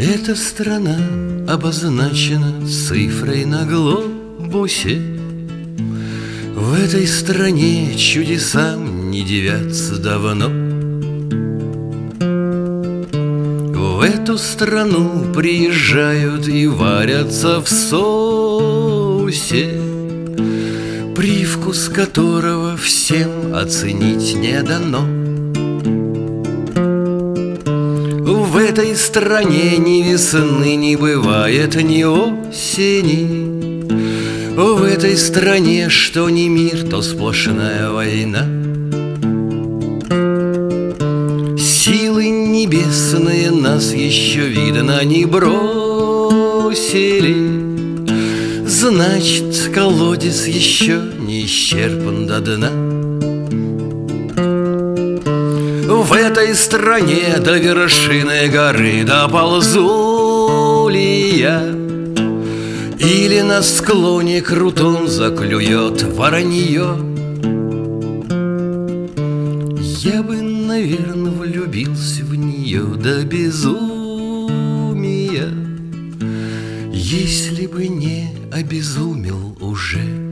Эта страна обозначена цифрой на глобусе. В этой стране чудесам не дивятся давно. В эту страну приезжают и варятся в соусе, привкус которого всем оценить не дано. В этой стране ни весны не бывает, ни осени. В этой стране что ни мир, то сплошная война. Силы небесные нас еще, видно, не бросили. Значит, колодец еще не исчерпан до дна. В этой стране до вершины горы доползу ли я, или на склоне крутом заклюет воронье? Я бы, наверное, влюбился в нее до безумия, если бы не обезумел уже.